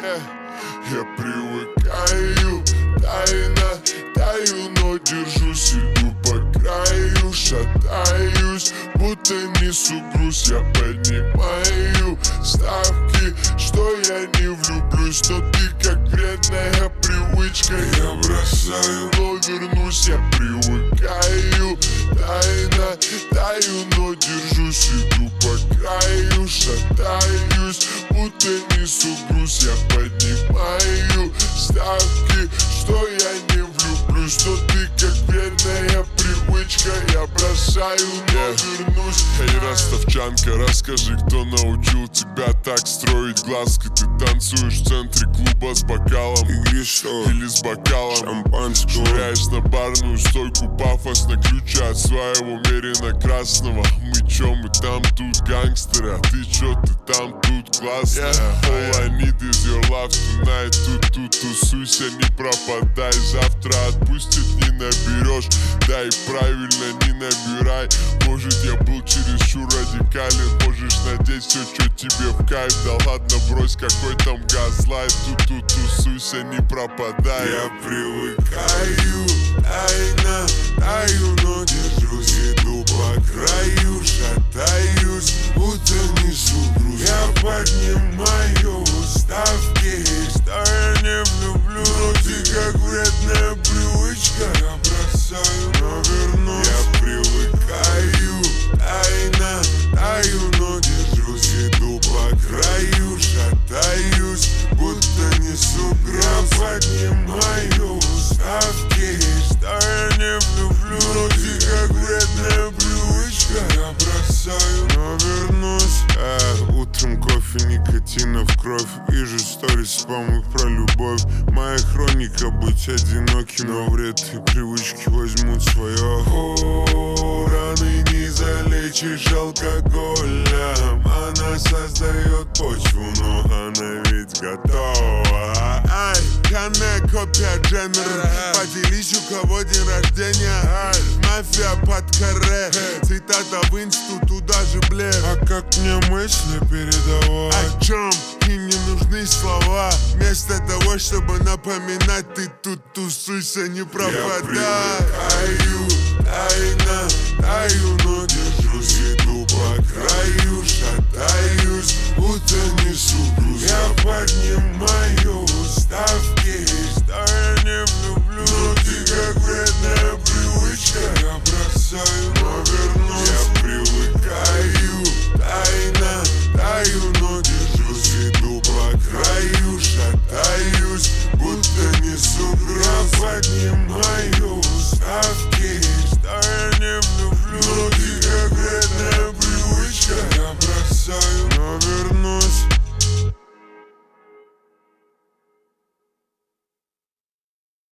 Я привыкаю, тайно таю, но держусь, иду по краю, шатаюсь, будто несу груз. Я поднимаю ставки, что я не влюблюсь, но ты как вредная привычка. Я бросаю, но вернусь, я привыкаю, тайно таю, но держусь, иду по краю, шатаюсь, будто несу груз. Я поднимаю ставки, что я не влюблюсь, что ты как вредная привычка. Я бросаю, но вернусь. Эй, ростовчанка, расскажи, кто научил тебя так строить глазки? Ты танцуешь в центре клуба с бокалом или с бокалом шампанского, швыряешь на барную стойку пафосно ключи от своего мерина красного. Мы чё, мы там тут гангстеры, а ты чё, ты там тут классная. All I need is your love tonight. Тут тусуйся, не пропадай. Завтра отпустит, не наберешь. Да и правильно, не набирай. Может, я был чересчур радикален. Можешь надеть все, что тебе в кайф. Да ладно, брось, какой там газлайт. Тут тусуйся, не пропадай. Я привыкаю, тайно таю, но держусь, иду по краю, шатаюсь, будто несу груз. Я поднимаю ставки, что я не влюблю, но ты как вредная привычка. Я бросаю, но вернусь. Я привыкаю, тайно таю, но держусь, иду по краю, шатаюсь, будто несу груз. Я поднимаю ставки, что я не влюблю, но ты как вредная привычка. Я бросаю, но вернусь. Утром кофе, никотина в кровь. Вижу сторис, спам про любовь. Моя хроника быть одиноким, но вред и привычки возьмут свое. Раны не залечишь алкоголем. Она создает почву, но она ведь готова. Канная копия Дженнер. Поделись, у кого день рождения. Мафия под каре. Цитата в инсту, туда же блеф. А как мне мысли передавать? О чем? И не нужны слова. Вместо того, чтобы напоминать, ты тут тусуйся, не пропадай. Я привыкаю, тайно таю, но держусь, иду по краю, шатаюсь,